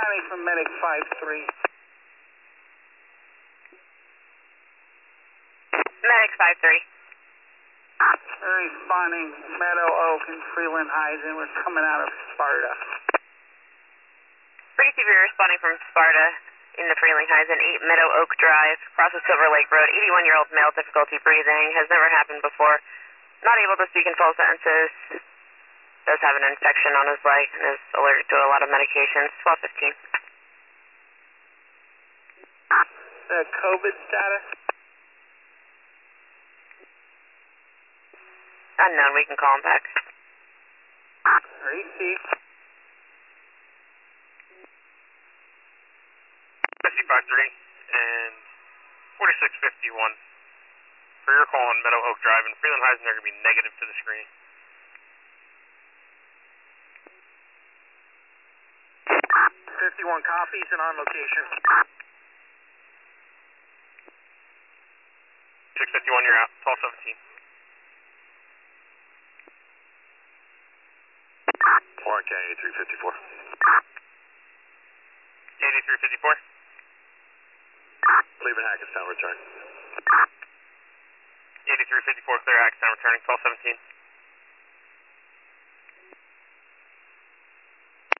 responding from Medic 5-3. Medic 5-3. We're responding Meadow Oak and Freeland Heights, and we're coming out of Sparta. Pretty severe responding from Sparta in the Freeling Heights and 8 Meadow Oak Drive, crosses Silver Lake Road. 81-year-old male, difficulty breathing, has never happened before. Not able to speak in full sentences. Does have an infection on his leg and is allergic to a lot of medications. 12:15. The COVID status? Unknown, we can call him back. Receive. 55-3 and 4651. For your call on Meadow Oak Drive and Freeland Heights, they're going to be negative to the screen. 51 copies and on location. 651, you're out. 12:17. Warren County 8354. 8354. Leaving Hackettstown, return. 8354, clear Hackettstown, returning 12:17.